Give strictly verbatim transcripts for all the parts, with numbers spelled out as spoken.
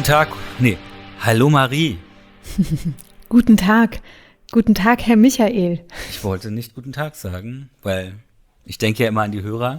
Tag, nee, hallo Marie. Guten Tag, guten Tag, Herr Michael. Ich wollte nicht guten Tag sagen, weil ich denke ja immer an die Hörer,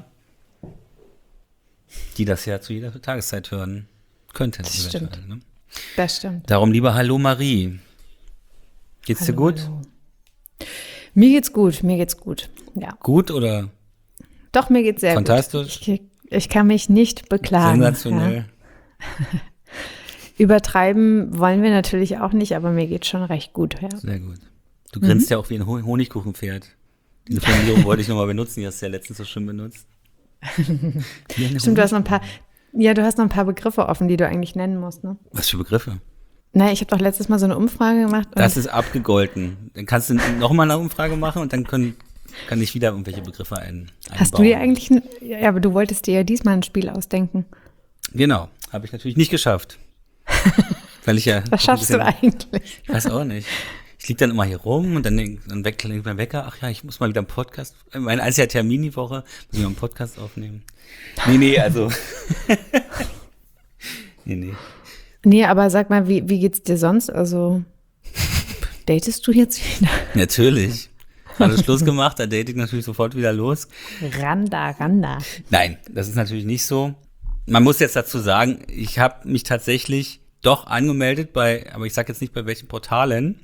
die das ja zu jeder Tageszeit hören könnten. Das stimmt, ne? Das stimmt. Darum lieber hallo Marie. Geht's hallo, dir gut? Hallo. Mir geht's gut, mir geht's gut, ja. Gut oder? Doch, mir geht's sehr fantastisch? gut. Ich, ich kann mich nicht beklagen. Sensationell. Ja. Übertreiben wollen wir natürlich auch nicht, aber mir geht's schon recht gut. Ja. Sehr gut. Du grinst mhm. ja auch wie ein Honigkuchenpferd. Diese Formulierung wollte ich nochmal benutzen, die hast du ja letztens so schön benutzt. Stimmt, du hast noch ein paar, ja, du hast noch ein paar Begriffe offen, die du eigentlich nennen musst, ne? Was für Begriffe? Na, ich habe doch letztes Mal so eine Umfrage gemacht. Das ist abgegolten. Dann kannst du nochmal eine Umfrage machen und dann können, kann ich wieder irgendwelche Begriffe ein, einbauen. Hast du dir eigentlich, ein, ja, aber du wolltest dir ja diesmal ein Spiel ausdenken. Genau, habe ich natürlich nicht geschafft. Weil ich ja Was schaffst bisschen, du eigentlich? Ich weiß auch nicht. Ich liege dann immer hier rum und dann, dann klingt mein Wecker. Ach ja, ich muss mal wieder einen Podcast. Mein einziger Termin die Woche. Muss ich mal einen Podcast aufnehmen. Nee, nee, also. nee, nee. Nee, aber sag mal, wie, wie geht's dir sonst? Also, datest du jetzt wieder? Natürlich. Gerade Schluss gemacht, da date ich natürlich sofort wieder los. Randa, Randa. Nein, das ist natürlich nicht so. Man muss jetzt dazu sagen, ich habe mich tatsächlich doch angemeldet bei, aber ich sage jetzt nicht bei welchen Portalen.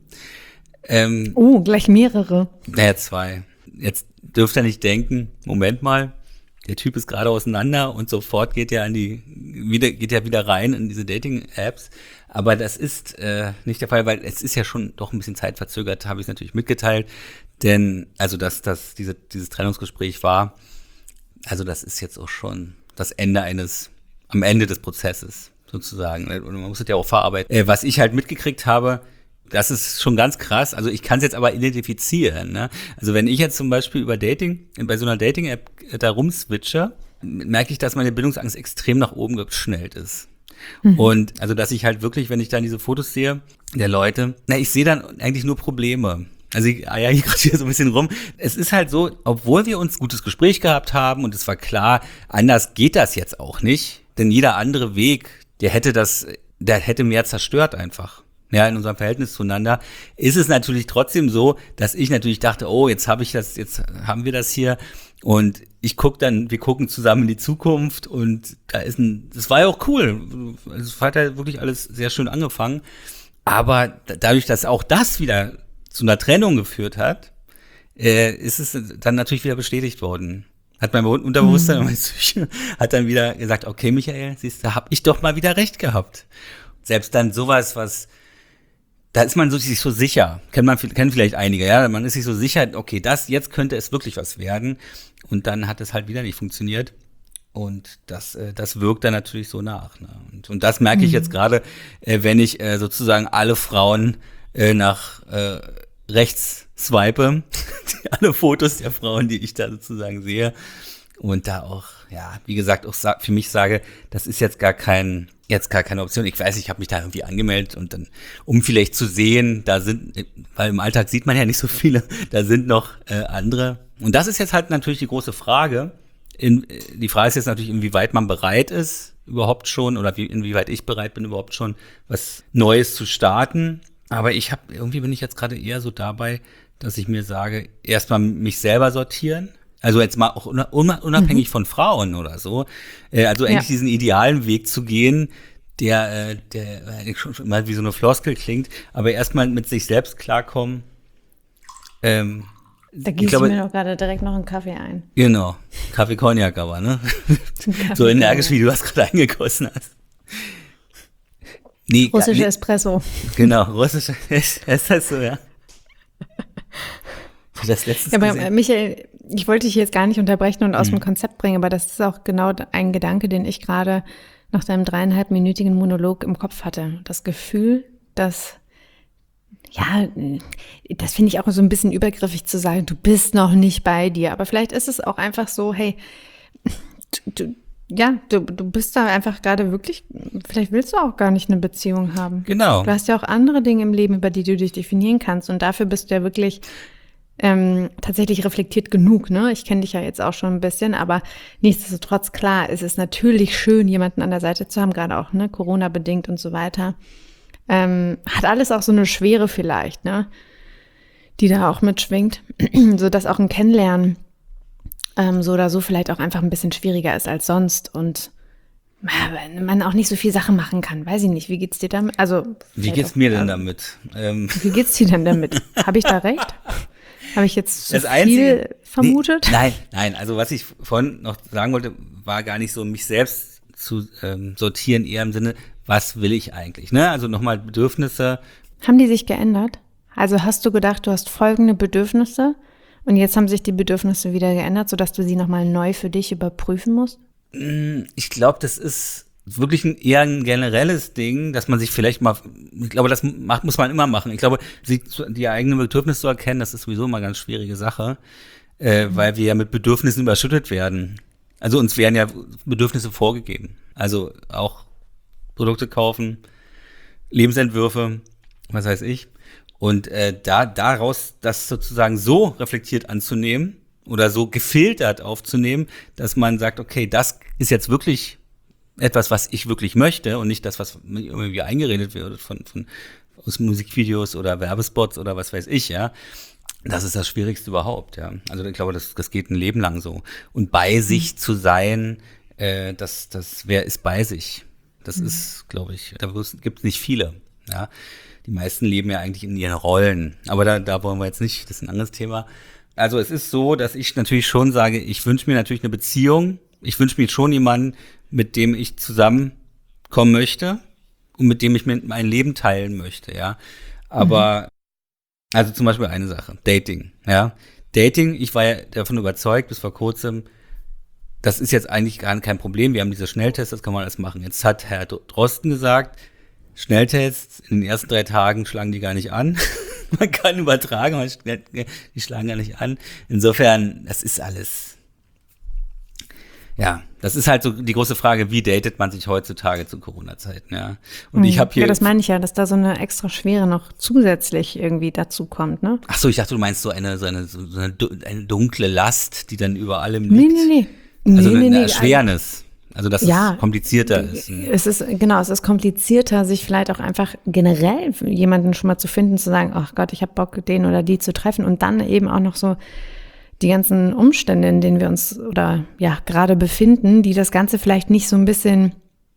Ähm, oh, gleich mehrere. Naja, zwei. Jetzt dürft ihr nicht denken, Moment mal, der Typ ist gerade auseinander und sofort geht er an die, wieder, geht er wieder rein in diese Dating-Apps. Aber das ist äh, nicht der Fall, weil es ist ja schon doch ein bisschen zeitverzögert, habe ich es natürlich mitgeteilt. Denn, also dass das diese, dieses Trennungsgespräch war, also das ist jetzt auch schon das Ende eines, am Ende des Prozesses sozusagen. Und man muss das ja auch verarbeiten. Äh, was ich halt mitgekriegt habe, das ist schon ganz krass. Also ich kann es jetzt aber identifizieren. Ne? Also wenn ich jetzt zum Beispiel über Dating, bei so einer Dating-App da rumswitche, merke ich, dass meine Bindungsangst extrem nach oben geschnellt ist. Mhm. Und also dass ich halt wirklich, wenn ich dann diese Fotos sehe der Leute, na ich sehe dann eigentlich nur Probleme. Also ich eier hier gerade hier so ein bisschen rum. Es ist halt so, obwohl wir uns ein gutes Gespräch gehabt haben und es war klar, anders geht das jetzt auch nicht. Denn jeder andere Weg, der hätte das, der hätte mehr zerstört einfach. Ja, in unserem Verhältnis zueinander ist es natürlich trotzdem so, dass ich natürlich dachte, oh, jetzt habe ich das, jetzt haben wir das hier und ich guck dann, wir gucken zusammen in die Zukunft und da ist ein, das war ja auch cool. Es hat ja wirklich alles sehr schön angefangen. Aber dadurch, dass auch das wieder zu einer Trennung geführt hat, äh, ist es dann natürlich wieder bestätigt worden. Hat mein Unterbewusstsein und meine Psyche hat dann wieder gesagt, okay, Michael, siehst du, hab ich doch mal wieder recht gehabt. Selbst dann sowas, was, da ist man so, sich so sicher, kennt man, kennen vielleicht einige, ja, man ist sich so sicher, okay, das, jetzt könnte es wirklich was werden. Und dann hat es halt wieder nicht funktioniert. Und das, äh, das wirkt dann natürlich so nach. Ne? Und, und das merke ich jetzt gerade, äh, wenn ich äh, sozusagen alle Frauen äh, nach äh, rechts swipe, alle Fotos der Frauen, die ich da sozusagen sehe und da auch, ja, wie gesagt, auch für mich sage, das ist jetzt gar kein, jetzt gar keine Option. Ich weiß, ich habe mich da irgendwie angemeldet und dann, um vielleicht zu sehen, da sind, weil im Alltag sieht man ja nicht so viele, da sind noch äh, andere. Und das ist jetzt halt natürlich die große Frage. In, die Frage ist jetzt natürlich, inwieweit man bereit ist, überhaupt schon, oder wie, inwieweit ich bereit bin, überhaupt schon was Neues zu starten. Aber ich habe, irgendwie bin ich jetzt gerade eher so dabei, dass ich mir sage, erstmal mich selber sortieren. Also jetzt mal auch unabhängig mhm. von Frauen oder so. Also eigentlich ja. diesen idealen Weg zu gehen, der, der schon mal wie so eine Floskel klingt, aber erstmal mit sich selbst klarkommen. Ähm, da gieße ich, ich mir doch gerade direkt noch einen Kaffee ein. Genau, Kaffee Cognac aber, ne? Kaffee so energisch, wie du das gerade eingegossen hast. Nee, russische nee, Espresso. Genau, russische Espresso, ja. Das letztes ja, aber gesehen. Michael, ich wollte dich jetzt gar nicht unterbrechen und aus mhm. dem Konzept bringen, aber das ist auch genau ein Gedanke, den ich gerade nach deinem dreieinhalbminütigen Monolog im Kopf hatte. Das Gefühl, dass, ja, das finde ich auch so ein bisschen übergriffig zu sagen, du bist noch nicht bei dir. Aber vielleicht ist es auch einfach so, hey, du, ja, du, du bist da einfach gerade wirklich, vielleicht willst du auch gar nicht eine Beziehung haben. Genau. Du hast ja auch andere Dinge im Leben, über die du dich definieren kannst und dafür bist du ja wirklich ähm, tatsächlich reflektiert genug, ne? Ich kenne dich ja jetzt auch schon ein bisschen, aber nichtsdestotrotz, klar, es ist natürlich schön, jemanden an der Seite zu haben, gerade auch, ne, Corona-bedingt und so weiter. Ähm, hat alles auch so eine Schwere vielleicht, ne? Die da auch mitschwingt, sodass auch ein Kennenlernen ähm, so oder so vielleicht auch einfach ein bisschen schwieriger ist als sonst und man auch nicht so viel Sachen machen kann. Weiß ich nicht, wie geht's dir damit? Also Wie geht's mir denn damit? Ähm, wie geht's dir denn damit? Habe ich da recht? Habe ich jetzt zu das viel Einzige, vermutet? Nee, nein, nein. Also was ich vorhin noch sagen wollte, war gar nicht so, mich selbst zu ähm, sortieren, eher im Sinne, was will ich eigentlich? Ne? Also nochmal Bedürfnisse. Haben die sich geändert? Also hast du gedacht, du hast folgende Bedürfnisse und jetzt haben sich die Bedürfnisse wieder geändert, sodass du sie nochmal neu für dich überprüfen musst? Ich glaube, das ist wirklich ein, eher ein generelles Ding, dass man sich vielleicht mal, ich glaube, das macht, muss man immer machen. Ich glaube, die, die eigenen Bedürfnisse zu erkennen, das ist sowieso immer eine ganz schwierige Sache, äh, mhm. weil wir ja mit Bedürfnissen überschüttet werden. Also uns werden ja Bedürfnisse vorgegeben. Also auch Produkte kaufen, Lebensentwürfe, was weiß ich. Und äh, da daraus das sozusagen so reflektiert anzunehmen, oder so gefiltert aufzunehmen, dass man sagt, okay, das ist jetzt wirklich etwas, was ich wirklich möchte und nicht das, was mir irgendwie eingeredet wird von, von aus Musikvideos oder Werbespots oder was weiß ich, ja. Das ist das Schwierigste überhaupt, ja. Also ich glaube, das, das geht ein Leben lang so. Und bei mhm. sich zu sein, äh, das, das, wer ist bei sich? Das mhm. ist, glaube ich, da gibt es nicht viele, ja. Die meisten leben ja eigentlich in ihren Rollen. Aber da, da wollen wir jetzt nicht, das ist ein anderes Thema. Also es ist so, dass ich natürlich schon sage, ich wünsche mir natürlich eine Beziehung. Ich wünsche mir schon jemanden, mit dem ich zusammenkommen möchte und mit dem ich mein Leben teilen möchte, ja. Aber, mhm. also zum Beispiel eine Sache, Dating, ja. Dating, ich war ja davon überzeugt, bis vor kurzem, das ist jetzt eigentlich gar kein Problem. Wir haben diese Schnelltests, das kann man alles machen. Jetzt hat Herr Drosten gesagt, Schnelltests in den ersten drei Tagen schlagen die gar nicht an. Man kann übertragen, man, die schlagen gar nicht an. Insofern, das ist alles, ja, das ist halt so die große Frage, wie datet man sich heutzutage zu Corona-Zeiten, ja. Und mhm. ich habe hier. Ja, das meine ich ja, dass da so eine extra Schwere noch zusätzlich irgendwie dazu kommt, ne? Ach so, ich dachte, du meinst so eine, so eine, so eine, eine dunkle Last, die dann über allem liegt. Nee, nee, nee. Also nee, eine, nee, eine Erschwernis. Also, dass ja, es komplizierter ist. Es ist, genau, es ist komplizierter, sich vielleicht auch einfach generell jemanden schon mal zu finden, zu sagen, ach Gott, ich habe Bock, den oder die zu treffen und dann eben auch noch so die ganzen Umstände, in denen wir uns oder ja gerade befinden, die das Ganze vielleicht nicht so ein bisschen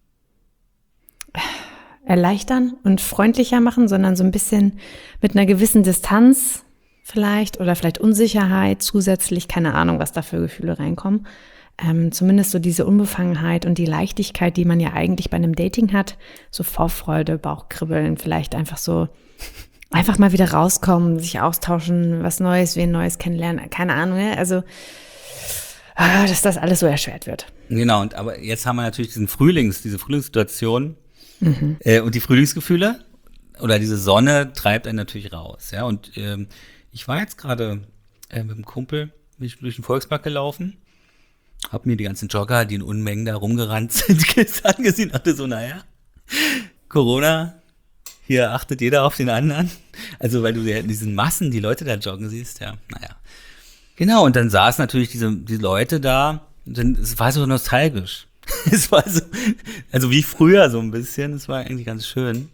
erleichtern und freundlicher machen, sondern so ein bisschen mit einer gewissen Distanz vielleicht oder vielleicht Unsicherheit zusätzlich, keine Ahnung, was da für Gefühle reinkommen. Ähm, zumindest so diese Unbefangenheit und die Leichtigkeit, die man ja eigentlich bei einem Dating hat, so Vorfreude, Bauchkribbeln, vielleicht einfach so, einfach mal wieder rauskommen, sich austauschen, was Neues, wen Neues kennenlernen, keine Ahnung, ja? Also, ah, dass das alles so erschwert wird. Genau, und aber jetzt haben wir natürlich diesen Frühlings, diese Frühlingssituation mhm. äh, und die Frühlingsgefühle oder diese Sonne treibt einen natürlich raus, ja, und ähm, ich war jetzt gerade äh, mit einem Kumpel, bin ich durch den Volkspark gelaufen, hab mir die ganzen Jogger, die in Unmengen da rumgerannt sind, angesehen, dachte so, naja, Corona, hier achtet jeder auf den anderen. Also, weil du ja in diesen Massen die Leute da joggen siehst, ja, naja. Genau, und dann saßen natürlich diese, die Leute da, und dann, es war so nostalgisch. Es war so, also wie früher so ein bisschen, es war eigentlich ganz schön.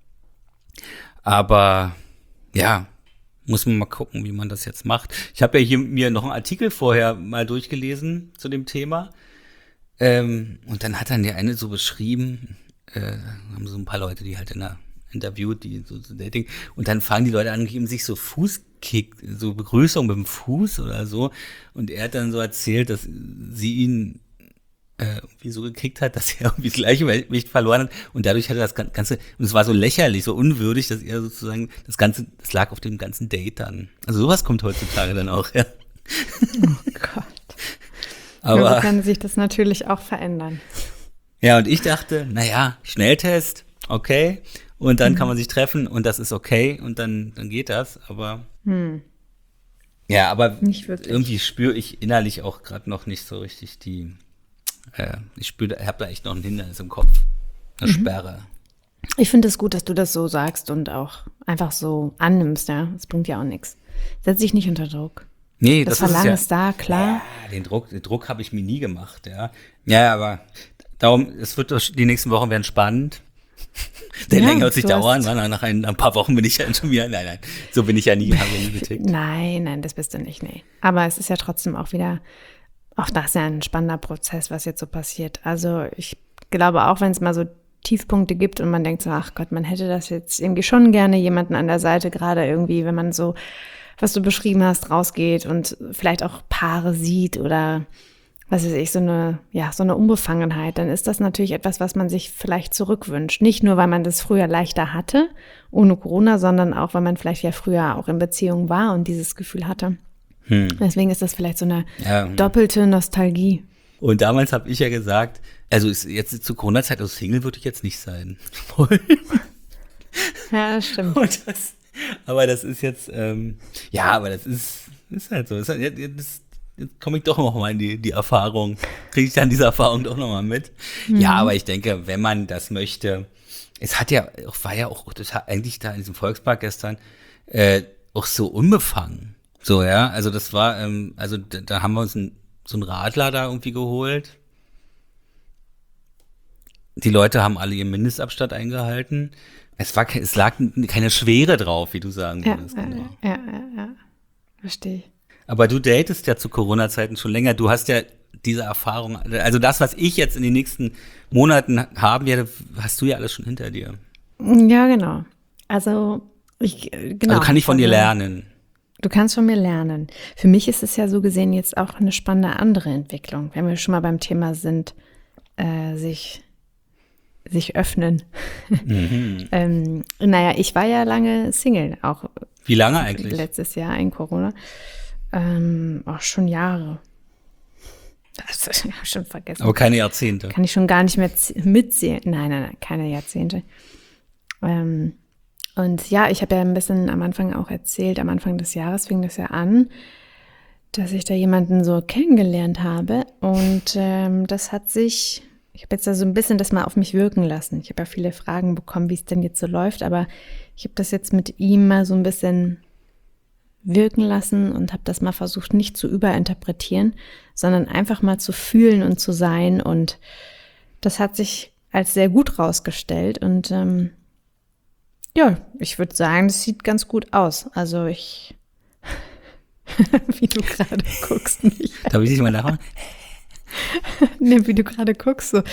Aber, ja, muss man mal gucken, wie man das jetzt macht. Ich habe ja hier mir noch einen Artikel vorher mal durchgelesen zu dem Thema. Ähm, und dann hat dann der eine so beschrieben, äh, haben so ein paar Leute, die halt in der interviewt, die so, so Dating. Und dann fangen die Leute an, geben sich so Fußkick, so Begrüßung mit dem Fuß oder so. Und er hat dann so erzählt, dass sie ihn äh, irgendwie so gekickt hat, dass er irgendwie das Gleichgewicht verloren hat. Und dadurch hat er das Ganze, und es war so lächerlich, so unwürdig, dass er sozusagen das Ganze, das lag auf dem ganzen Date dann. Also sowas kommt heutzutage dann auch, ja. Oh Gott. Aber so kann sich das natürlich auch verändern. Ja, und ich dachte, naja, Schnelltest, okay. Und dann mhm. kann man sich treffen und das ist okay und dann, dann geht das, aber hm. ja, aber irgendwie spüre ich innerlich auch gerade noch nicht so richtig die, äh, ich spüre, ich habe da echt noch ein Hindernis im Kopf, eine mhm. Sperre. Ich finde es gut, dass du das so sagst und auch einfach so annimmst, ja, das bringt ja auch nichts. setz dich nicht unter Druck. Nee, Das, das, Verlangen ist, ist, ja, da, klar. Ja, den Druck, den Druck habe ich mir nie gemacht, ja. Ja, aber darum, es wird doch, die nächsten Wochen werden spannend. Der Ja, länger wird sich du dauern, hast- weil nach ein, nach ein paar Wochen bin ich ja schon wieder, nein, nein, so bin ich ja nie, habe ich nie getickt. Nein, nein, das bist du nicht, nee. Aber es ist ja trotzdem auch wieder, auch das ist ja ein spannender Prozess, was jetzt so passiert. Also ich glaube auch, wenn es mal so Tiefpunkte gibt und man denkt so, ach Gott, man hätte das jetzt irgendwie schon gerne jemanden an der Seite, gerade irgendwie, wenn man so, was du beschrieben hast, rausgeht und vielleicht auch Paare sieht oder was weiß ich, so eine, ja, so eine Unbefangenheit, dann ist das natürlich etwas, was man sich vielleicht zurückwünscht. Nicht nur, weil man das früher leichter hatte, ohne Corona, sondern auch, weil man vielleicht ja früher auch in Beziehung war und dieses Gefühl hatte. Hm. Deswegen ist das vielleicht so eine Ja. doppelte Nostalgie. Und damals habe ich ja gesagt, also ist jetzt zu Corona-Zeit aus Single würde ich jetzt nicht sein. Ja, das stimmt. Und das, aber das ist jetzt, ähm, ja, aber das ist, ist halt so. Ist halt, jetzt jetzt komme ich doch noch mal in die, die Erfahrung, kriege ich dann diese Erfahrung doch noch mal mit. Mhm. Ja, aber ich denke, wenn man das möchte, es hat ja, war ja auch total, eigentlich da in diesem Volkspark gestern, äh, auch so unbefangen. So, ja, also das war, ähm, also da, da haben wir uns ein, so einen Radler da irgendwie geholt. Die Leute haben alle ihren Mindestabstand eingehalten. Es war, ke- es lag keine Schwere drauf, wie du sagen Ja, würdest. ja, Genau. ja, ja, ja. Verstehe ich. Aber du datest ja zu Corona-Zeiten schon länger. Du hast ja diese Erfahrung, also das, was ich jetzt in den nächsten Monaten haben werde, hast du ja alles schon hinter dir. Ja, genau. Also, ich, äh, genau. Also kann ich von dir Also, lernen. Du kannst von mir lernen. Für mich ist es ja so gesehen jetzt auch eine spannende andere Entwicklung, wenn wir schon mal beim Thema sind, äh, sich, sich öffnen. Mhm. ähm, naja, ich war ja lange Single, auch Wie lange eigentlich? letztes Jahr in Corona. Ähm, auch schon Jahre. Das habe ich schon vergessen. Aber keine Jahrzehnte. Kann ich schon gar nicht mehr z- mitzählen. Nein, nein, nein, keine Jahrzehnte. Ähm, und ja, ich habe ja ein bisschen am Anfang auch erzählt, am Anfang des Jahres fing das ja an, dass ich da jemanden so kennengelernt habe. Und ähm, das hat sich, ich habe jetzt da so ein bisschen das mal auf mich wirken lassen. Ich habe ja viele Fragen bekommen, wie es denn jetzt so läuft, aber ich habe das jetzt mit ihm mal so ein bisschen wirken lassen und habe das mal versucht, nicht zu überinterpretieren, sondern einfach mal zu fühlen und zu sein. Und das hat sich als sehr gut rausgestellt. Und ähm, ja, ich würde sagen, das sieht ganz gut aus. Also ich, wie du gerade guckst, nicht. Darf ich dich mal nachmachen? Ne, wie du gerade guckst, so.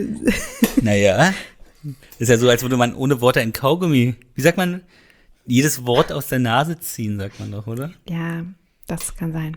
Naja, ist ja so, als würde man ohne Worte ein Kaugummi, wie sagt man, jedes Wort aus der Nase ziehen, sagt man doch, oder? Ja, das kann sein.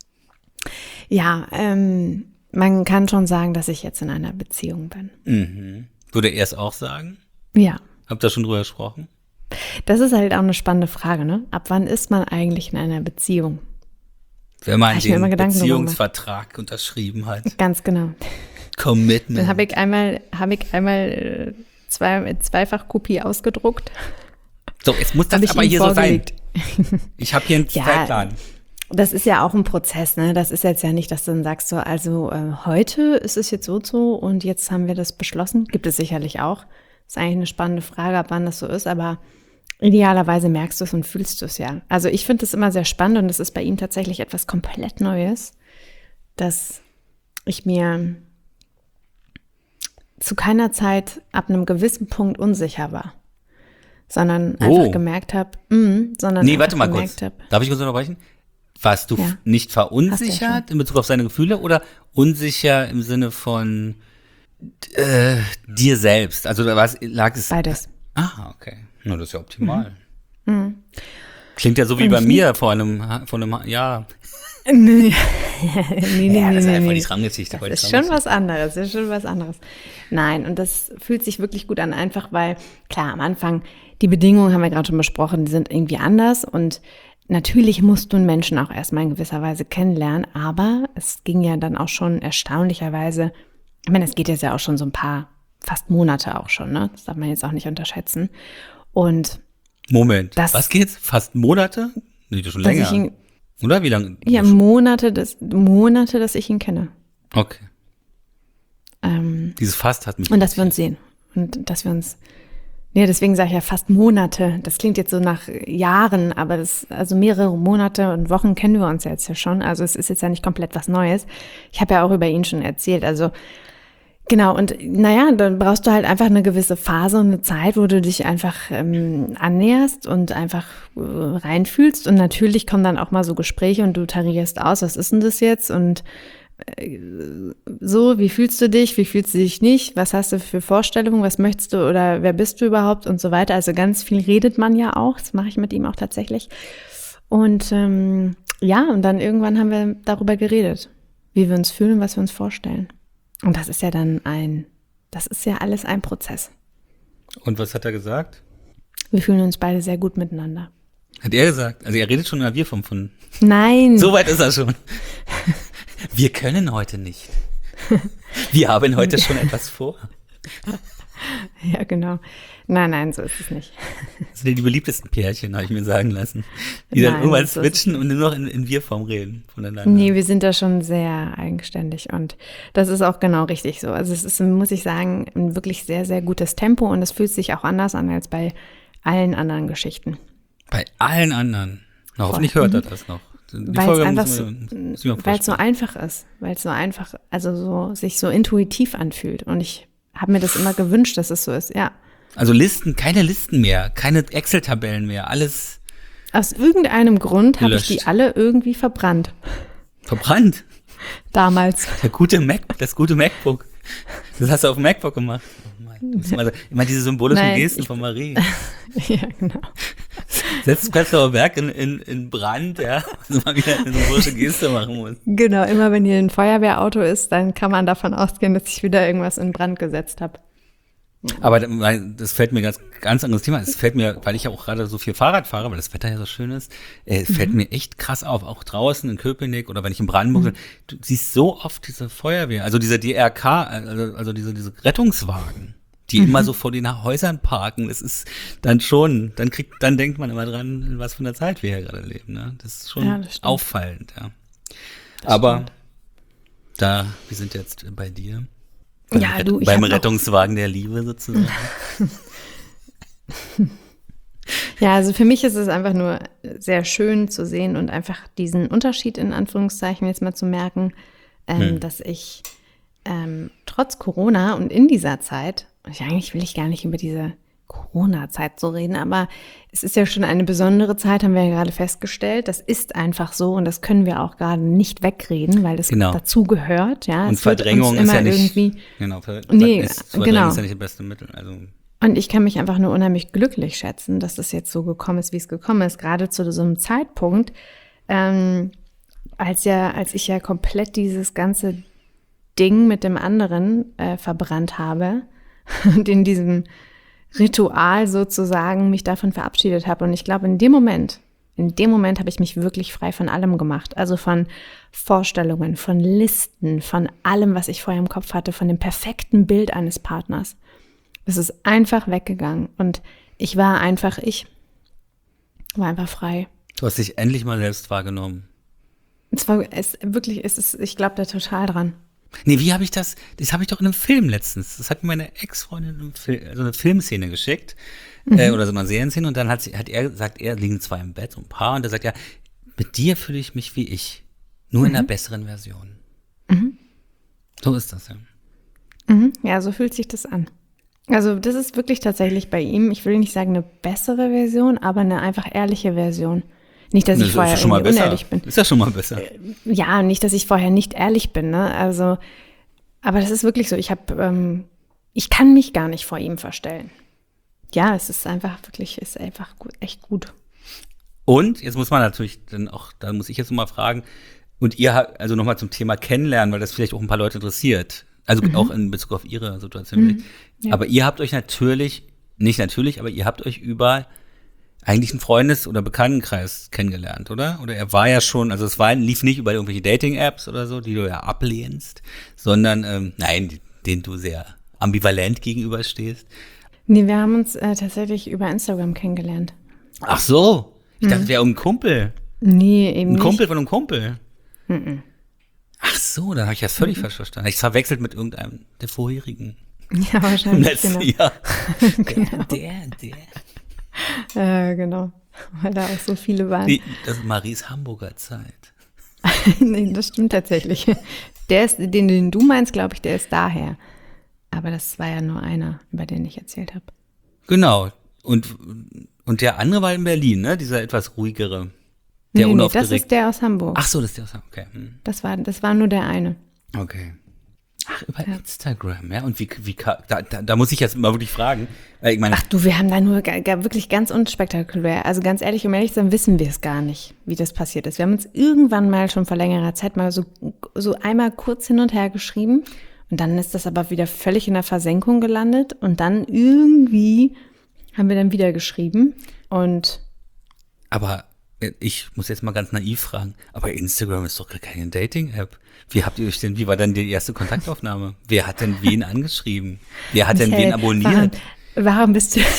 Ja, ähm, man kann schon sagen, dass ich jetzt in einer Beziehung bin. Mhm. Würde er es auch sagen? Ja, Habt ihr schon drüber gesprochen? das ist halt auch eine spannende Frage, ne? Ab wann ist man eigentlich in einer Beziehung? Wenn man Hab ich mir den immer Gedanken drüber gemacht. Beziehungsvertrag unterschrieben hat. Ganz genau. Commitment. Dann habe ich einmal, habe ich einmal äh, zwei, Zweifachkopie ausgedruckt. So, jetzt muss das Hab ich aber ihm hier so sein. vorgelegt. Ich habe hier einen Ja. Zeitplan. Das ist ja auch ein Prozess, ne? Das ist jetzt ja nicht, dass du dann sagst, so, also äh, heute ist es jetzt so und so und jetzt haben wir das beschlossen. Gibt es sicherlich auch. Ist eigentlich eine spannende Frage, ab wann das so ist, aber idealerweise merkst du es und fühlst du es ja. Also ich finde es immer sehr spannend und es ist bei ihm tatsächlich etwas komplett Neues, dass ich mir zu keiner Zeit ab einem gewissen Punkt unsicher war, sondern einfach Oh. gemerkt habe, sondern Nee, einfach warte mal gemerkt kurz. hab, Darf ich kurz unterbrechen? Warst du Ja. f- nicht Hast du ja verunsichert in Bezug auf seine Gefühle oder unsicher im Sinne von äh, dir selbst? Also da war's, lag es. beides. Ah, okay. Na, das ist ja optimal. Klingt ja so wie Und bei ich- mir vor einem, Ha- vor einem Ha- Jahr. Nee, nee, nee, Ja, das ist nee, einfach nee. die Schrammgeschichte. Das ist schon was anderes, das ist schon was anderes. Nein, und das fühlt sich wirklich gut an, einfach weil, klar, am Anfang, die Bedingungen haben wir gerade schon besprochen, die sind irgendwie anders und natürlich musst du einen Menschen auch erstmal in gewisser Weise kennenlernen, aber es ging ja dann auch schon erstaunlicherweise, ich meine, es geht jetzt ja auch schon so ein paar, fast Monate auch schon, ne? Das darf man jetzt auch nicht unterschätzen. Und Moment, Das- was geht's? Fast Monate? Nee, das ist schon dass länger. ich ihn, Oder wie lange? ja, Monate, das, Monate, dass ich ihn kenne. Okay. Ähm, Dieses Fast hat mich. Und dass wir uns sehen. Und dass wir uns Ja, deswegen sage ich ja fast Monate. Das klingt jetzt so nach Jahren, aber das, also mehrere Monate und Wochen kennen wir uns jetzt ja schon. Also es ist jetzt ja nicht komplett was Neues. Ich habe ja auch über ihn schon erzählt. Also genau, und naja, dann brauchst du halt einfach eine gewisse Phase und eine Zeit, wo du dich einfach ähm, annäherst und einfach äh, reinfühlst. Und natürlich kommen dann auch mal so Gespräche und du tarierst aus, was ist denn das jetzt? Und so, wie fühlst du dich, wie fühlst du dich nicht, was hast du für Vorstellungen, was möchtest du oder wer bist du überhaupt und so weiter. Also ganz viel redet man ja auch, das mache ich mit ihm auch tatsächlich. Und ähm, ja, und dann irgendwann haben wir darüber geredet, wie wir uns fühlen, was wir uns vorstellen. Und das ist ja dann ein, das ist ja alles ein Prozess. Und was hat er gesagt? Wir fühlen uns beide sehr gut miteinander. Hat er gesagt? Also er redet schon in der Wir-Form von. Nein. So weit ist er schon. Wir können heute nicht. Wir haben heute schon etwas vor. Ja, genau. Nein, nein, so ist es nicht. Das sind die beliebtesten Pärchen, habe ich mir sagen lassen. Die Nein, dann irgendwann so switchen und nur noch in, in Wir-Form reden voneinander. Nee, wir sind da schon sehr eigenständig und das ist auch genau richtig so. Also es ist, muss ich sagen, ein wirklich sehr, sehr gutes Tempo und es fühlt sich auch anders an als bei allen anderen Geschichten. Bei allen anderen? Na, hoffentlich hört er das noch. Weil es einfach so, weil es so einfach ist, weil es so einfach, also so sich so intuitiv anfühlt. Und ich habe mir das immer gewünscht, dass es so ist, ja. Also Listen, keine Listen mehr, keine Excel-Tabellen mehr, alles. Aus irgendeinem Grund habe ich gelöscht. die alle irgendwie verbrannt. Verbrannt? Damals. Der gute Mac, das gute MacBook. Das hast du auf dem MacBook gemacht. Oh mein, du musst immer, immer diese symbolischen Nein, Gesten ich- von Marie. Ja, genau. Setzt Prenzlauer Berg in, in, in Brand, ja, dass man wieder eine symbolische Geste machen muss. Genau, immer wenn hier ein Feuerwehrauto ist, dann kann man davon ausgehen, dass ich wieder irgendwas in Brand gesetzt habe. Aber das fällt mir ganz, ganz anderes Thema. Es fällt mir, weil ich ja auch gerade so viel Fahrrad fahre, weil das Wetter ja so schön ist, äh, es fällt mir echt krass auf. Auch draußen in Köpenick oder wenn ich in Brandenburg bin, du siehst so oft diese Feuerwehr, also diese D R K, also, also diese, diese Rettungswagen, die immer so vor den Häusern parken. Das ist dann schon, dann kriegt, dann denkt man immer dran, in was für einer Zeit wir hier gerade leben. Ne? Das ist schon Ja, das stimmt. auffallend, ja. Das Aber stimmt. da, wir sind jetzt bei dir. Ja, Beim, du, ich beim hab noch- Rettungswagen der Liebe sozusagen. Ja, also für mich ist es einfach nur sehr schön zu sehen und einfach diesen Unterschied in Anführungszeichen jetzt mal zu merken, ähm, Hm. dass ich ähm, trotz Corona und in dieser Zeit, und eigentlich will ich gar nicht über diese Corona-Zeit so reden, aber es ist ja schon eine besondere Zeit, haben wir ja gerade festgestellt. Das ist einfach so und das können wir auch gerade nicht wegreden, weil das Genau. dazu gehört. Ja, Und es wird uns Verdrängung ist immer ja nicht, irgendwie. genau, Ver Nee, ist, Verdrängung genau. ist ja nicht das beste Mittel. Also, Und ich kann mich einfach nur unheimlich glücklich schätzen, dass das jetzt so gekommen ist, wie es gekommen ist. Gerade zu so einem Zeitpunkt, ähm, als ja, als ich ja komplett dieses ganze Ding mit dem anderen äh, verbrannt habe und in diesem Ritual sozusagen mich davon verabschiedet habe. Und ich glaube, in dem Moment, in dem Moment habe ich mich wirklich frei von allem gemacht. Also von Vorstellungen, von Listen, von allem, was ich vorher im Kopf hatte, von dem perfekten Bild eines Partners. Es ist einfach weggegangen und ich war einfach ich. War einfach frei. du hast dich endlich mal selbst wahrgenommen. Es war es wirklich, es ist, ich glaube da total dran. Nee, wie habe ich das? Das habe ich doch in einem Film letztens. Das hat mir meine Ex-Freundin im Fil- so eine Filmszene geschickt. Äh, oder so eine Serienszene. Und dann hat, sie, hat er, sagt er, liegen zwei im Bett, so ein Paar. Und er sagt, ja, mit dir fühle ich mich wie ich. Nur in einer besseren Version. So ist das, ja. Mhm. Ja, so fühlt sich das an. Also das ist wirklich tatsächlich bei ihm, ich will nicht sagen eine bessere Version, aber eine einfach ehrliche Version. Nicht, dass Das ich vorher ist ja schon mal irgendwie besser. unehrlich bin. Ist ja schon mal besser. Ja, nicht, dass ich vorher nicht ehrlich bin, ne? Also, aber das ist wirklich so. Ich habe, ähm, ich kann mich gar nicht vor ihm verstellen. Ja, es ist einfach wirklich, ist einfach gut, echt gut. Und jetzt muss man natürlich dann auch, da muss ich jetzt nochmal fragen, und ihr habt, also nochmal zum Thema Kennenlernen, weil das vielleicht auch ein paar Leute interessiert. Also auch in Bezug auf ihre Situation. Ja. Aber ihr habt euch natürlich, nicht natürlich, aber ihr habt euch über eigentlich einen Freundes- oder Bekanntenkreis kennengelernt, oder? Oder er war ja schon, also es war, lief nicht über irgendwelche Dating-Apps oder so, die du ja ablehnst, sondern, ähm, nein, denen du sehr ambivalent gegenüberstehst. Nee, wir haben uns äh, tatsächlich über Instagram kennengelernt. Ach so, ich dachte, es wäre ein Kumpel. Nee, eben Ein nicht. Kumpel von einem Kumpel. Ach so, dann habe ich das völlig falsch verstanden. Ich verwechselt mit irgendeinem der vorherigen. Ja, wahrscheinlich. Im letzten genau. Jahr. Genau. Der, der, der. Äh, genau. Weil da auch so viele waren. Nee, das ist Maries Hamburger Zeit. Nee, das stimmt tatsächlich. Der ist, den, den du meinst, glaube ich, der ist daher. Aber das war ja nur einer, über den ich erzählt habe. Genau. Und, und der andere war in Berlin, ne? Dieser etwas ruhigere. Der nee, nee, unaufgeregt. das ist der aus Hamburg. Ach so, das ist der aus Hamburg. Okay. Hm. Das war, das war nur der eine. Okay. Ach, über ja. Instagram, ja. Und wie, wie da, da, da muss ich jetzt mal wirklich fragen. Weil ich meine, Ach du, wir haben da nur ga, ga, wirklich ganz unspektakulär. Also ganz ehrlich, um ehrlich zu sein, wissen wir es gar nicht, wie das passiert ist. Wir haben uns irgendwann mal schon vor längerer Zeit mal so, so einmal kurz hin und her geschrieben. Und dann ist das aber wieder völlig in der Versenkung gelandet. Und dann irgendwie haben wir dann wieder geschrieben. Und aber ich muss jetzt mal ganz naiv fragen, aber Instagram ist doch keine Dating-App. Wie habt ihr euch denn, wie war denn die erste Kontaktaufnahme? Wer hat denn wen angeschrieben? Wer hat Michael, denn wen abonniert? Warum, warum bist du...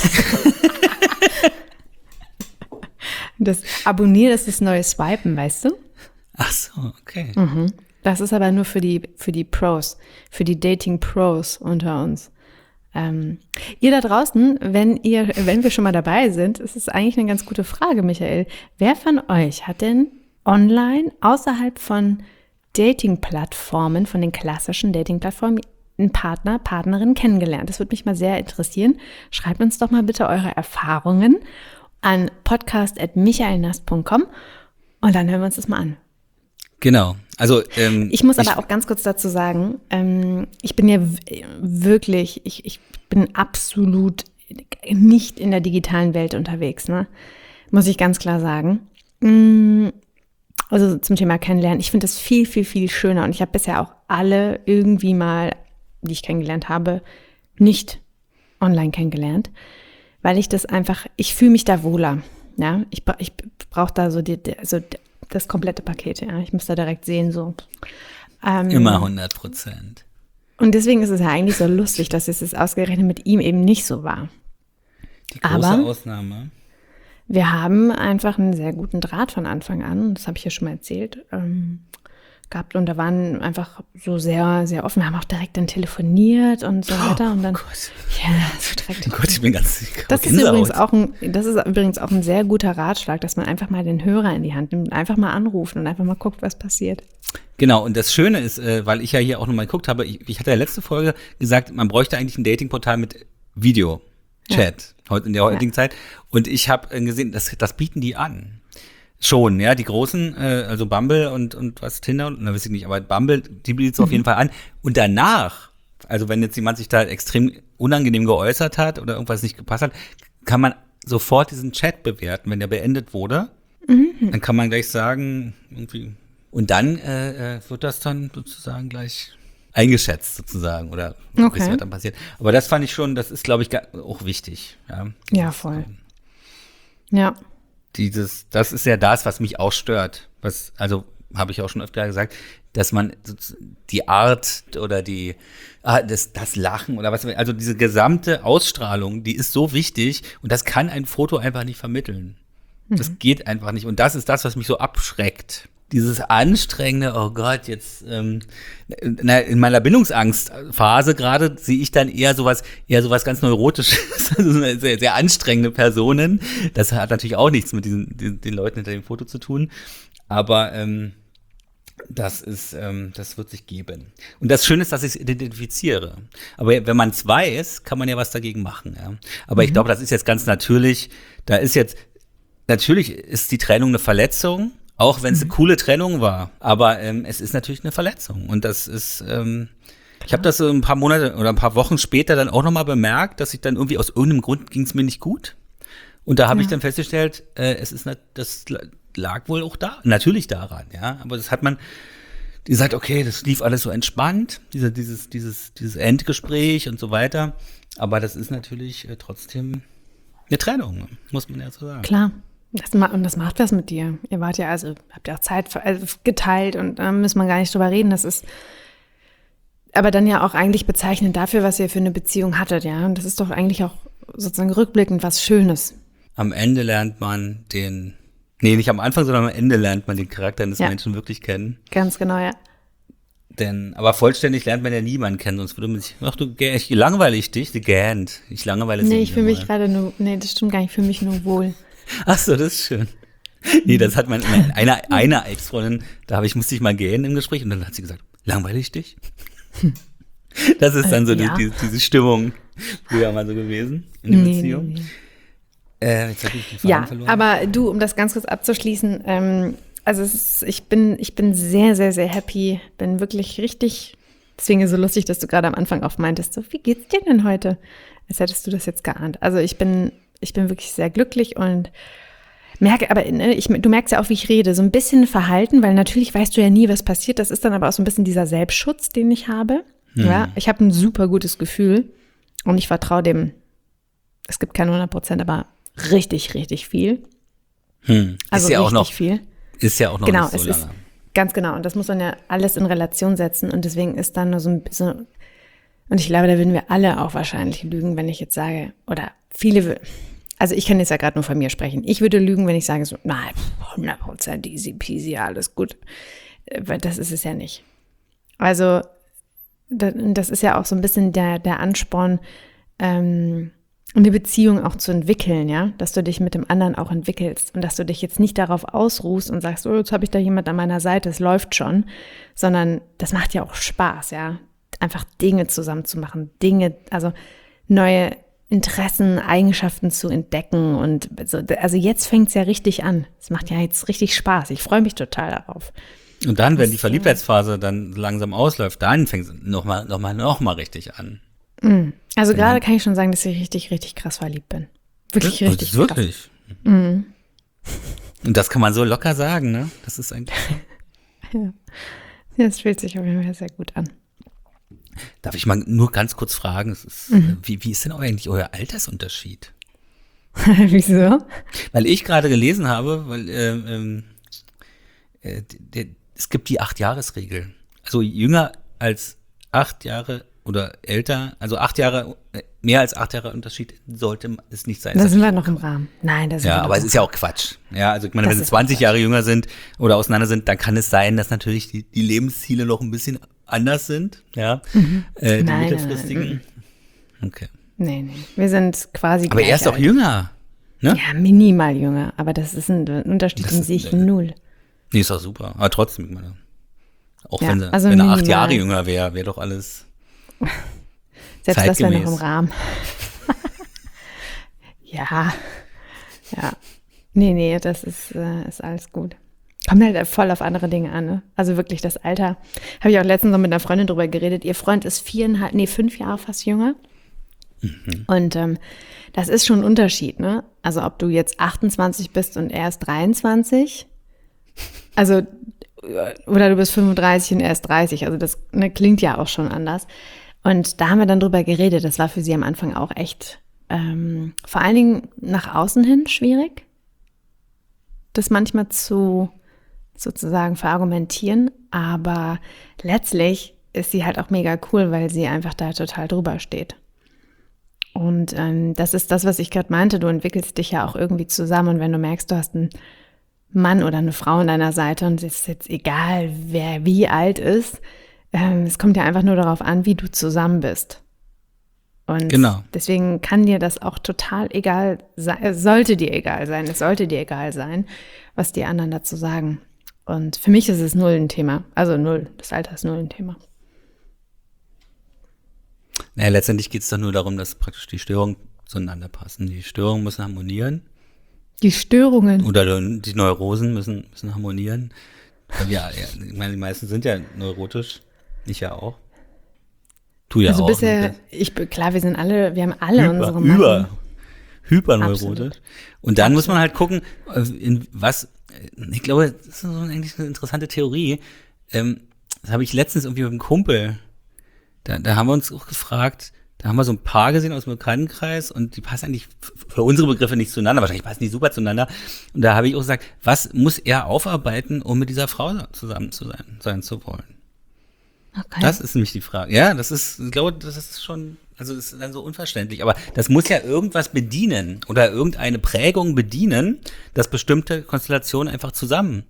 Das Abonnieren ist das neue Swipen, weißt du? Ach so, okay. Mhm. Das ist aber nur für die, für die Pros, für die Dating-Pros unter uns. Ähm, ihr da draußen, wenn ihr, wenn wir schon mal dabei sind, ist es eigentlich eine ganz gute Frage, Michael. Wer von euch hat denn online außerhalb von Dating-Plattformen, von den klassischen Dating-Plattformen, einen Partner, Partnerin kennengelernt? Das würde mich mal sehr interessieren. Schreibt uns doch mal bitte eure Erfahrungen an podcast at michaelnast punkt com und dann hören wir uns das mal an. Genau. Also ähm, ich muss aber ich, auch ganz kurz dazu sagen, ähm, ich bin ja w- wirklich, ich, ich bin absolut nicht in der digitalen Welt unterwegs, ne? Muss ich ganz klar sagen. Also zum Thema Kennenlernen, ich finde das viel, viel, viel schöner und ich habe bisher auch alle irgendwie mal, die ich kennengelernt habe, nicht online kennengelernt, weil ich das einfach, ich fühle mich da wohler, ja? Ich, ich brauche da so die, also das komplette Paket, ja. Ich muss da direkt sehen, so. Ähm, Immer hundert Prozent. Und deswegen ist es ja eigentlich so lustig, dass es ausgerechnet mit ihm eben nicht so war. Die große Aber Ausnahme. Wir haben einfach einen sehr guten Draht von Anfang an, das habe ich ja schon mal erzählt, ähm, gehabt. Und da waren einfach so sehr, sehr offen. Wir haben auch direkt dann telefoniert und so weiter. Und dann, oh Gott. Ja, so direkt. Oh Gott, ich bin ganz das ist übrigens auch ein, Das ist übrigens auch ein sehr guter Ratschlag, dass man einfach mal den Hörer in die Hand nimmt, einfach mal anruft und einfach mal guckt, was passiert. Genau, und das Schöne ist, äh, weil ich ja hier auch nochmal geguckt habe, ich, ich hatte ja letzte Folge gesagt, man bräuchte eigentlich ein Datingportal mit Video, Chat, ja. heute in der heutigen ja. Zeit. Und ich habe gesehen, das, das bieten die an. Schon, ja, die großen, äh, also Bumble und, und was, Tinder, na, weiß ich nicht, aber Bumble, die bietet es mhm. auf jeden Fall an. Und danach, also wenn jetzt jemand sich da extrem unangenehm geäußert hat oder irgendwas nicht gepasst hat, kann man sofort diesen Chat bewerten, wenn der beendet wurde. Mhm. Dann kann man gleich sagen, irgendwie, und dann äh, wird das dann sozusagen gleich eingeschätzt sozusagen oder okay. was dann passiert. Aber das fand ich schon, das ist, glaube ich, auch wichtig. Ja, ja voll. Ja. Dieses, das ist ja das, was mich auch stört. Was, also habe ich auch schon öfter gesagt, dass man die Art oder die ah, das, das Lachen oder was, also diese gesamte Ausstrahlung, die ist so wichtig und das kann ein Foto einfach nicht vermitteln. Mhm. Das geht einfach nicht. Und das ist das, was mich so abschreckt. Dieses anstrengende, oh Gott, jetzt ähm, na, in meiner Bindungsangstphase gerade sehe ich dann eher sowas, eher sowas ganz Neurotisches, also sehr, sehr anstrengende Personen. Das hat natürlich auch nichts mit diesen, den, den Leuten hinter dem Foto zu tun, aber ähm, das ist, ähm, das wird sich geben. Und das Schöne ist, dass ich es identifiziere. Aber wenn man es weiß, kann man ja was dagegen machen. Ja? Aber mhm. ich glaube, das ist jetzt ganz natürlich. Da ist jetzt natürlich ist die Trennung eine Verletzung. Auch wenn es eine coole Trennung war. Aber ähm, es ist natürlich eine Verletzung. Und das ist, ähm, ich habe das so ein paar Monate oder ein paar Wochen später dann auch nochmal bemerkt, dass ich dann irgendwie aus irgendeinem Grund ging es mir nicht gut. Und da habe ja. ich dann festgestellt, äh, es ist nicht, das lag wohl auch da, natürlich daran, ja. Aber das hat man gesagt, okay, das lief alles so entspannt, diese, dieses, dieses, dieses Endgespräch und so weiter. Aber das ist natürlich äh, trotzdem eine Trennung, muss man ja so sagen. Klar. Das, und das macht was mit dir. Ihr wart ja, also habt ja auch Zeit also geteilt und da muss man gar nicht drüber reden. Das ist aber dann ja auch eigentlich bezeichnend dafür, was ihr für eine Beziehung hattet, ja. Und das ist doch eigentlich auch sozusagen rückblickend was Schönes. Am Ende lernt man den, nee, nicht am Anfang, sondern am Ende lernt man den Charakter eines ja. Menschen wirklich kennen. Ganz genau, ja. Denn, aber vollständig lernt man ja niemanden kennen, sonst würde man sich, ach du, ich langweile ich dich, du gähnt. Ich langweile sie Nee, ich fühle mich mal. gerade nur, nee, das stimmt gar nicht, ich fühle mich nur wohl. Ach so, das ist schön. Nee, das hat mein, mein eine, eine Ex-Freundin, da habe ich, musste ich mal gähnen im Gespräch und dann hat sie gesagt, langweile ich dich? Das ist dann so Äh, ja. die, die, diese Stimmung früher mal so gewesen in der Nee, Beziehung. nee, nee. Äh, jetzt habe ich den Faden Ja, verloren. aber du, um das ganz kurz abzuschließen, ähm, also es ist, ich bin, ich bin sehr, sehr, sehr happy, bin wirklich richtig, deswegen ist es so lustig, dass du gerade am Anfang auch meintest, so, wie geht's dir denn heute? Als hättest du das jetzt geahnt. Also ich bin, ich bin wirklich sehr glücklich und merke aber, ne, ich, du merkst ja auch, wie ich rede, so ein bisschen Verhalten, weil natürlich weißt du ja nie, was passiert. Das ist dann aber auch so ein bisschen dieser Selbstschutz, den ich habe. Hm. Ja, ich habe ein super gutes Gefühl und ich vertraue dem, es gibt keine hundert Prozent, aber richtig, richtig viel. Hm. Also ist ja richtig auch noch, viel. ist ja auch noch Genau, nicht so es lange. ist ganz genau. Und das muss man ja alles in Relation setzen. Und deswegen ist dann nur so ein bisschen, und ich glaube, da würden wir alle auch wahrscheinlich lügen, wenn ich jetzt sage, oder viele, wür- also ich kann jetzt ja gerade nur von mir sprechen. Ich würde lügen, wenn ich sage so, nein, hundert Prozent easy peasy, alles gut. Äh, Weil das ist es ja nicht. Also da- das ist ja auch so ein bisschen der, der Ansporn, ähm, eine Beziehung auch zu entwickeln, ja, dass du dich mit dem anderen auch entwickelst und dass du dich jetzt nicht darauf ausruhst und sagst, oh, jetzt habe ich da jemand an meiner Seite, es läuft schon, sondern das macht ja auch Spaß, ja, einfach Dinge zusammen zu machen, Dinge, also neue Interessen, Eigenschaften zu entdecken und so, also jetzt fängt es ja richtig an. Es macht ja jetzt richtig Spaß. Ich freue mich total darauf. Und dann, wenn Das, die Verliebtheitsphase dann langsam ausläuft, dann fängt es nochmal noch mal, noch mal richtig an. Also gerade kann ich schon sagen, dass ich richtig, richtig krass verliebt bin. Wirklich Das richtig ist wirklich. Mhm. Und das kann man so locker sagen, ne? Das ist eigentlich. Ja. Ja, es fühlt sich auf jeden Fall sehr gut an. Darf ich mal nur ganz kurz fragen, es ist, Mhm. wie, wie ist denn eigentlich euer Altersunterschied? Wieso? Weil ich gerade gelesen habe, weil ähm, ähm, äh, der, es gibt die Acht-Jahres-Regel. Also jünger als acht Jahre oder älter, also acht Jahre, äh, mehr als acht Jahre Unterschied sollte es nicht sein. Da Das sind hab wir ich- noch im Rahmen. Nein, da sind wir Ja, noch aber es im ist ja auch Quatsch. Ja, also ich meine, Das wenn sie ist zwanzig Quatsch. Jahre jünger sind oder auseinander sind, dann kann es sein, dass natürlich die, die Lebensziele noch ein bisschen anders sind. Ja, äh, die Nein, nein, nein, mittelfristigen. Okay. Nee, nee. Wir sind quasi Aber er ist doch gleich alt. jünger. Ne? Ja, minimal jünger. Aber das ist ein Unterschied, Das den ist- sehe ich äh, null. Nee, ist doch super. Aber trotzdem, ich meine, auch Ja, wenn, sie, also wenn er acht minimal. Jahre jünger wäre, wäre doch alles. Selbst das wäre noch zeitgemäß. im Rahmen. Ja, ja. Nee, nee, das ist, äh, ist alles gut. Kommt halt voll auf andere Dinge an, ne? Also wirklich das Alter. Habe ich auch letztens noch mit einer Freundin drüber geredet. Ihr Freund ist viereinhalb, nee, fünf Jahre fast jünger. Und ähm, das ist schon ein Unterschied, ne? Also ob du jetzt achtundzwanzig bist und er ist dreiundzwanzig. Also, oder du bist fünfunddreißig und er ist dreißig. Also das ne, klingt ja auch schon anders. Und da haben wir dann drüber geredet. Das war für sie am Anfang auch echt, ähm, vor allen Dingen nach außen hin schwierig, das manchmal zu sozusagen verargumentieren. Aber letztlich ist sie halt auch mega cool, weil sie einfach da total drüber steht. Und ähm, das ist das, was ich gerade meinte. Du entwickelst dich ja auch irgendwie zusammen. Und wenn du merkst, du hast einen Mann oder eine Frau an deiner Seite und es ist jetzt egal, wer wie alt ist, ähm, es kommt ja einfach nur darauf an, wie du zusammen bist. Und Genau. deswegen kann dir das auch total egal sein, es sollte dir egal sein, es sollte dir egal sein, was die anderen dazu sagen. Und für mich ist es null ein Thema. Also null, das Alter ist null ein Thema. Naja, letztendlich geht es doch nur darum, dass praktisch die Störungen zueinander passen. Die Störungen müssen harmonieren Die Störungen. oder die Neurosen müssen, müssen harmonieren. Weil wir, ja, ich meine, die meisten sind ja neurotisch. Ich ja auch. Tu ja also auch. bisher, ich, klar, wir sind alle, wir haben alle Hyper, unsere über, Macken. hyperneurotisch. Absolut. Und dann Absolut. muss man halt gucken, in was, ich glaube, das ist so eigentlich eine interessante Theorie. Ähm, das habe ich letztens irgendwie mit einem Kumpel, da, da haben wir uns auch gefragt, da haben wir so ein Paar gesehen aus dem Bekanntenkreis und die passen eigentlich für unsere Begriffe nicht zueinander, wahrscheinlich passen die super zueinander. Und da habe ich auch gesagt, was muss er aufarbeiten, um mit dieser Frau zusammen zu sein, sein zu wollen? Okay. Das ist nämlich die Frage. Ja, das ist, ich glaube, das ist schon, also das ist dann so unverständlich. Aber das muss ja irgendwas bedienen oder irgendeine Prägung bedienen, dass bestimmte Konstellationen einfach zusammen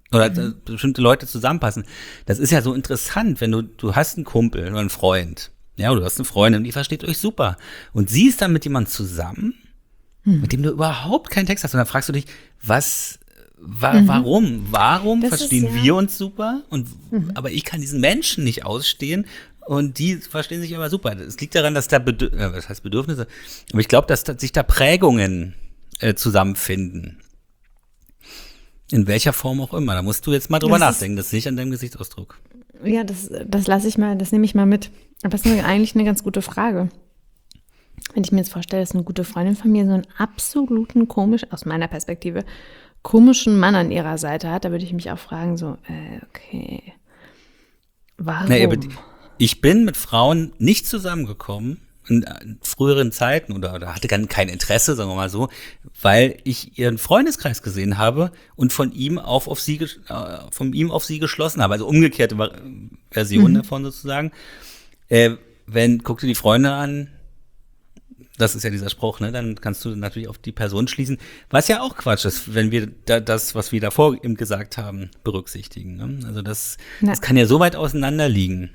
oder mhm. bestimmte Leute zusammenpassen. Das ist ja so interessant, wenn du, du hast einen Kumpel oder einen Freund, ja, oder du hast eine Freundin, die versteht euch super. Und sie ist dann mit jemandem zusammen, mhm. mit dem du überhaupt keinen Text hast. Und dann fragst du dich, was, wa, mhm. warum? Warum das verstehen ist, ja. wir uns super? Und, mhm. aber ich kann diesen Menschen nicht ausstehen. Und die verstehen sich aber super. Es liegt daran, dass da, Bedür- äh, was heißt Bedürfnisse? Aber ich glaube, dass da, sich da Prägungen äh, zusammenfinden. In welcher Form auch immer. Da musst du jetzt mal drüber das nachdenken. Ist, das ist nicht an deinem Gesichtsausdruck. Ja, das, das lasse ich mal, das nehme ich mal mit. Aber das ist eine, eigentlich eine ganz gute Frage. Wenn ich mir jetzt vorstelle, dass eine gute Freundin von mir so einen absoluten komisch, aus meiner Perspektive, komischen Mann an ihrer Seite hat, da würde ich mich auch fragen, so, äh, okay, warum? Nee, aber die, ich bin mit Frauen nicht zusammengekommen in früheren Zeiten oder, oder hatte gar kein Interesse, sagen wir mal so, weil ich ihren Freundeskreis gesehen habe und von ihm auf, auf sie, äh, von ihm auf sie geschlossen habe. Also umgekehrte Version mhm. davon sozusagen. Äh, wenn, guck dir die Freunde an, das ist ja dieser Spruch, ne, dann kannst du natürlich auf die Person schließen, was ja auch Quatsch ist, wenn wir da, das, was wir davor eben gesagt haben, berücksichtigen. Ne? Also das, das kann ja so weit auseinander liegen.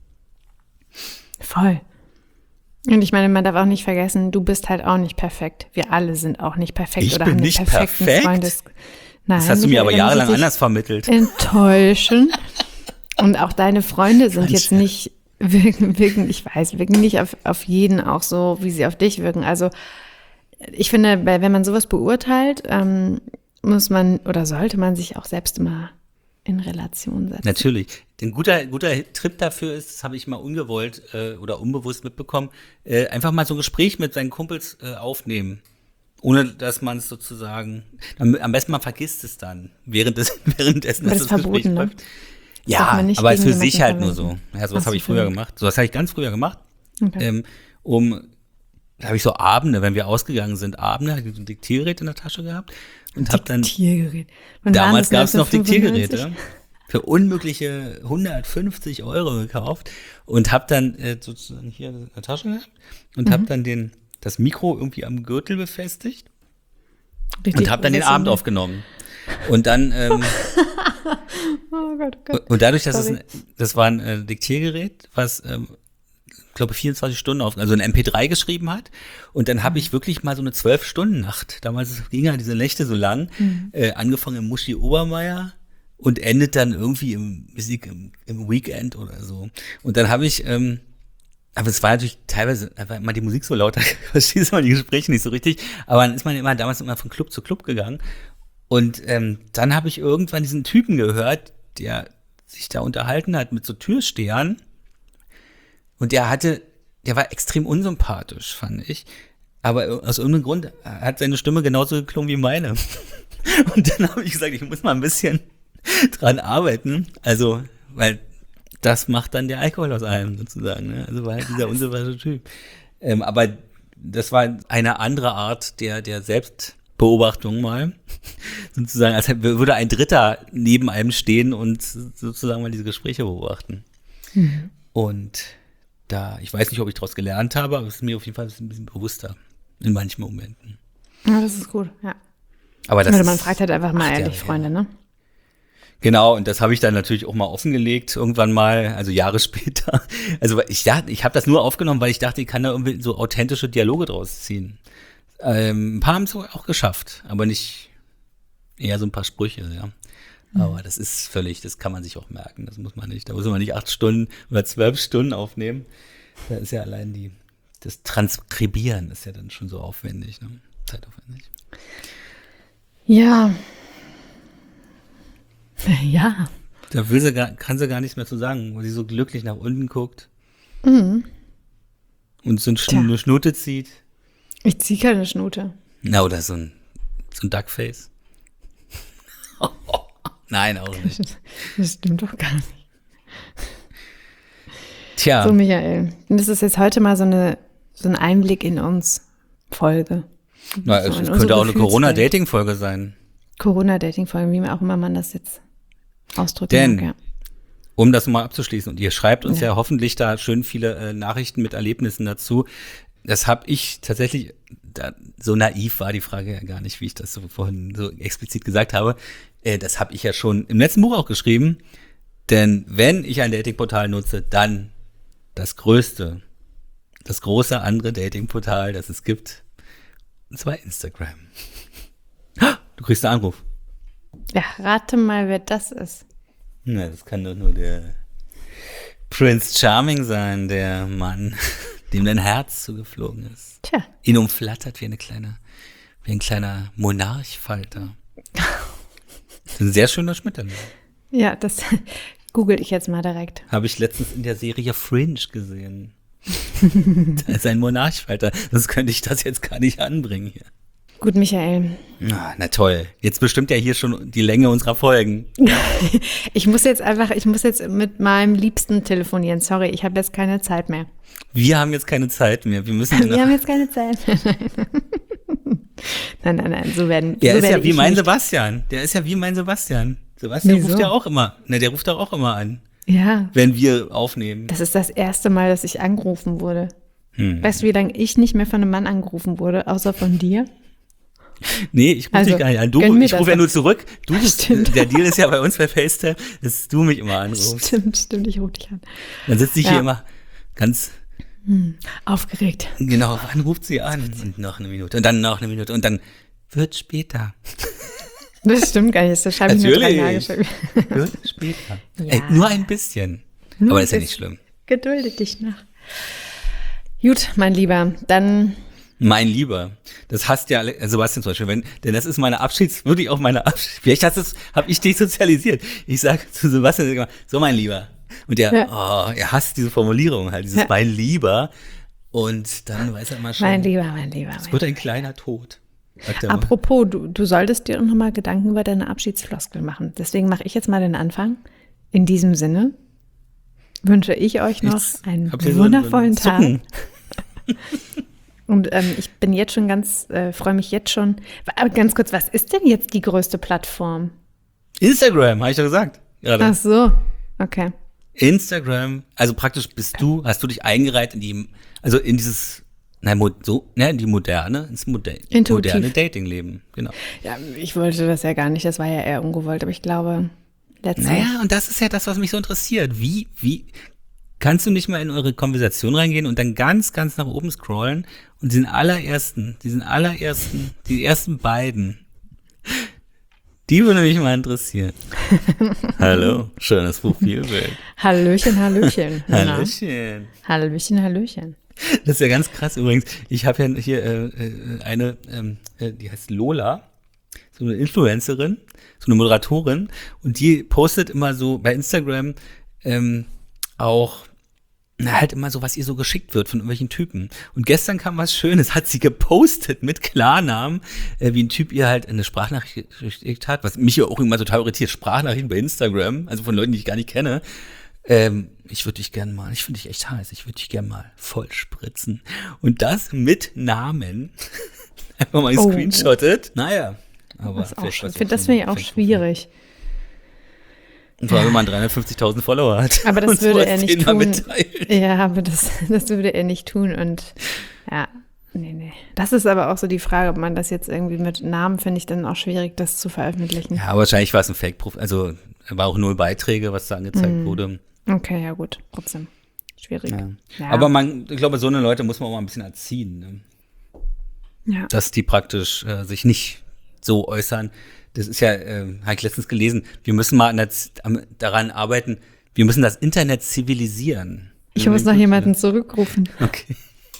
Voll. Und ich meine, man darf auch nicht vergessen, du bist halt auch nicht perfekt. Wir alle sind auch nicht perfekt ich oder bin haben nicht einen perfekten perfekt? Freundes. Nein, das hast du mir aber jahrelang anders vermittelt. Enttäuschen. Und auch deine Freunde sind Manche. jetzt nicht wirken, wirken, ich weiß, wirken nicht auf, auf jeden auch so, wie sie auf dich wirken. Also ich finde, wenn man sowas beurteilt, ähm, muss man oder sollte man sich auch selbst immer in Relation setzen. Natürlich. Ein guter, guter Trip dafür ist, das habe ich mal ungewollt äh, oder unbewusst mitbekommen, äh, einfach mal so ein Gespräch mit seinen Kumpels äh, aufnehmen. Ohne, dass man es sozusagen, am, am besten man vergisst es dann, während des, währenddessen, dass das, das Gespräch verboten, läuft. Ne? Ja, aber für sich halt nur so. Ja, sowas habe ich früher gemacht. Sowas habe ich ganz früher gemacht. Okay. Ähm, um, da habe ich so Abende, wenn wir ausgegangen sind, Abende, habe ich ein Diktiergerät in der Tasche gehabt und habe dann. Diktiergerät. Damals gab es noch Diktiergeräte. Für unmögliche hundertfünfzig Euro gekauft und habe dann äh, sozusagen hier in der Tasche gehabt und mhm. habe dann den, das Mikro irgendwie am Gürtel befestigt Richtig, und habe dann den Abend aufgenommen. Und dann ähm, oh Gott, oh Gott. Und dadurch, dass es ein, das war ein äh, Diktiergerät, was ähm, ich glaube vierundzwanzig Stunden auf, also ein M P drei geschrieben hat. Und dann habe ich wirklich mal so eine zwölf-Stunden-Nacht, damals ging ja diese Nächte so lang, mhm. äh, angefangen im Muschi Obermeier und endet dann irgendwie im, im, im Weekend oder so. Und dann habe ich, ähm, aber es war natürlich teilweise, da war immer die Musik so laut, da verstehst du mal die Gespräche nicht so richtig. Aber dann ist man immer damals immer von Club zu Club gegangen. Und ähm, dann habe ich irgendwann diesen Typen gehört, der sich da unterhalten hat mit so Türstehern. Und der hatte, der war extrem unsympathisch, fand ich. Aber aus irgendeinem Grund hat seine Stimme genauso geklungen wie meine. Und dann habe ich gesagt, ich muss mal ein bisschen dran arbeiten. Also, weil das macht dann der Alkohol aus einem sozusagen. Ne? Also war halt dieser unsympathische Typ. Ähm, aber das war eine andere Art der, der Selbstbeobachtung mal. Sozusagen, als würde ein Dritter neben einem stehen und sozusagen mal diese Gespräche beobachten. Mhm. Und da, ich weiß nicht, ob ich daraus gelernt habe, aber es ist mir auf jeden Fall ein bisschen bewusster in manchen Momenten. Ja, das ist gut, ja. Aber das Oder man ist, fragt halt einfach mal ehrlich, Freunde, ne? Genau, und das habe ich dann natürlich auch mal offengelegt, irgendwann mal, also Jahre später. Also ich dachte, ich habe das nur aufgenommen, weil ich dachte, ich kann da irgendwie so authentische Dialoge draus ziehen. Ähm, ein paar haben es auch geschafft, aber nicht eher so ein paar Sprüche, ja. Mhm. Aber das ist völlig, das kann man sich auch merken, das muss man nicht. Da muss man nicht acht Stunden oder zwölf Stunden aufnehmen. Da ist ja allein die, das Transkribieren ist ja dann schon so aufwendig, ne? Zeitaufwendig. Ja. Ja. Da will sie gar, kann sie gar nichts mehr zu sagen, wo sie so glücklich nach unten guckt. Mhm. Und so ein eine Schnute zieht. Ich ziehe keine Schnute. Na, oder so ein, so ein Duckface. Nein, auch nicht. Das stimmt doch gar nicht. Tja. So, Michael. Und das ist jetzt heute mal so eine so ein Einblick in uns Folge. Na, so es könnte auch eine Corona-Dating-Folge sein. Corona-Dating-Folge, wie auch immer man das jetzt ausdrücken Denn, mag, ja. um das mal abzuschließen, und ihr schreibt uns ja, ja hoffentlich da schön viele äh, Nachrichten mit Erlebnissen dazu. Das habe ich tatsächlich, da, so naiv war die Frage ja gar nicht, wie ich das so vorhin so explizit gesagt habe. Äh, das habe ich ja schon im letzten Buch auch geschrieben. Denn wenn ich ein Datingportal nutze, dann das größte, das große andere Datingportal, das es gibt, und zwar Instagram. Du kriegst einen Anruf. Ja, rate mal, wer das ist. Na, das kann doch nur der Prince Charming sein, der Mann, dem dein Herz zugeflogen ist. Tja. Ihn umflattert wie eine kleine, wie ein kleiner Monarchfalter. Das ist ein sehr schöner Schmetterling. Ja, das google ich jetzt mal direkt. Habe ich letztens in der Serie Fringe gesehen. Da ist ein Monarchfalter. Sonst könnte ich das jetzt gar nicht anbringen hier. Gut, Michael. Ah, na toll. Jetzt bestimmt ja hier schon die Länge unserer Folgen. Ich muss jetzt einfach, ich muss jetzt mit meinem Liebsten telefonieren. Sorry, ich habe jetzt keine Zeit mehr. Wir haben jetzt keine Zeit mehr. Wir müssen Wir haben jetzt keine Zeit mehr. Nein, nein, nein, so werden Der so ist werde ja wie ich mein nicht. Sebastian. Der ist ja wie mein Sebastian. Sebastian Wieso? ruft ja auch immer. Ne, der ruft doch auch immer an, Ja, wenn wir aufnehmen. das ist das erste Mal, dass ich angerufen wurde. Hm. Weißt du, wie lange ich nicht mehr von einem Mann angerufen wurde, außer von dir? Nee, ich rufe Also, dich gar nicht an. Du, gönn mir ich das rufe ja doch. nur zurück. Du rufst, Stimmt. der Deal ist ja bei uns bei FaceTime, dass du mich immer anrufst. Stimmt, stimmt, ich rufe dich an. Dann sitze ich Ja. hier immer ganz Aufgeregt. genau, wann ruft sie an? Und noch eine Minute und dann noch eine Minute und dann wird später. Das stimmt gar nicht, das schreibe ich nur drei Natürlich. Tage. Wird später. Ja. Ey, nur ein bisschen. Nur Aber ein ist ja nicht bisschen. schlimm. Gedulde dich nach. Gut, mein Lieber, dann Mein Lieber, das hasst ja alle, Sebastian zum Beispiel, wenn, denn das ist meine Abschieds, wirklich auch meine Abschieds, vielleicht hast es, hab ich dich sozialisiert. Ich sag zu Sebastian immer, so mein Lieber. Und der, Ja. oh, er hasst diese Formulierung halt, dieses Ja. mein Lieber. Und dann weiß er immer schon, mein Lieber, mein Lieber. es Mein wird ein kleiner Tod. Sagt er immer. Apropos, du, du solltest dir noch mal Gedanken über deine Abschiedsfloskel machen. Deswegen mache ich jetzt mal den Anfang. In diesem Sinne wünsche ich euch noch Jetzt einen habt ihr so ein- wundervollen so ein Tag. Und ähm, ich bin jetzt schon ganz, äh, freue mich jetzt schon. Aber ganz kurz, was ist denn jetzt die größte Plattform? Instagram, habe ich doch gesagt. Gerade. Ach so, okay. Instagram, also praktisch bist du, hast du dich eingereiht in die, also in dieses, nein, mo- so, ne, in die moderne, ins Moder- Intuitiv. moderne Datingleben, genau. Ja, ich wollte das ja gar nicht, das war ja eher ungewollt, aber ich glaube, letztlich. Naja, und das ist ja das, was mich so interessiert. Wie, wie, kannst du nicht mal in eure Konversation reingehen und dann ganz, ganz nach oben scrollen und diesen allerersten, diesen allerersten, die ersten beiden, die würde mich mal interessieren. Hallo, schönes Profilbild. Hallöchen, Hallöchen. Na? Hallöchen. Hallöchen, Hallöchen. Das ist ja ganz krass übrigens. Ich habe ja hier äh, äh, eine, ähm, äh, die heißt Lola, so eine Influencerin, so eine Moderatorin, und die postet immer so bei Instagram ähm, auch na, halt immer so, was ihr so geschickt wird von irgendwelchen Typen. Und gestern kam was Schönes, hat sie gepostet mit Klarnamen, äh, wie ein Typ ihr halt eine Sprachnachricht geschickt hat, was mich ja auch immer total irritiert, Sprachnachrichten bei Instagram, also von Leuten, die ich gar nicht kenne. Ähm, ich würde dich gern mal, ich finde dich echt heiß, ich würde dich gern mal voll spritzen. Und das mit Namen. Einfach mal Oh. gescreenshottet. Naja. Aber Das, ist auch vielleicht schon- was find- auch das so finde ich ein auch Facebook- schwierig. Und vor allem, wenn man dreihundertfünfzigtausend Follower hat. Aber das und würde sowas er nicht denen mal tun. mitteilt. Ja, aber das, das würde er nicht tun. Und ja, nee, nee. Das ist aber auch so die Frage, ob man das jetzt irgendwie mit Namen, finde ich dann auch schwierig, das zu veröffentlichen. Ja, wahrscheinlich war es ein Fake-Profil. Also war auch null Beiträge, was da angezeigt Mhm. wurde. Okay, ja gut, trotzdem. Schwierig. Ja. Ja. Aber man, ich glaube, so eine Leute muss man auch mal ein bisschen erziehen, ne? Ja. Dass die praktisch äh, sich nicht so äußern. Das ist ja, äh, habe ich letztens gelesen, wir müssen mal an der, Z- am, daran arbeiten, wir müssen das Internet zivilisieren. Ich muss noch jemanden zurückrufen. Okay.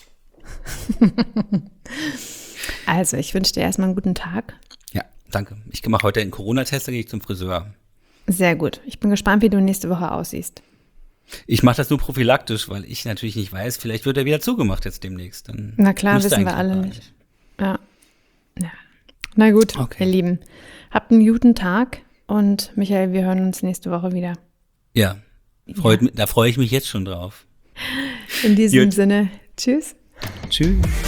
Also, ich wünsche dir erstmal einen guten Tag. Ja, danke. Ich mache heute einen Corona-Test, dann gehe ich zum Friseur. Sehr gut. Ich bin gespannt, wie du nächste Woche aussiehst. Ich mache das nur prophylaktisch, weil ich natürlich nicht weiß, vielleicht wird er wieder zugemacht jetzt demnächst. Dann Na klar, müsste wissen wir eigentlich alle gar nicht. Ja. ja. Na gut, Okay. ihr Lieben. Habt einen guten Tag und Michael, wir hören uns nächste Woche wieder. Ja, freut, mi- da freue ich mich jetzt schon drauf. In diesem Gut. Sinne, tschüss. Tschüss.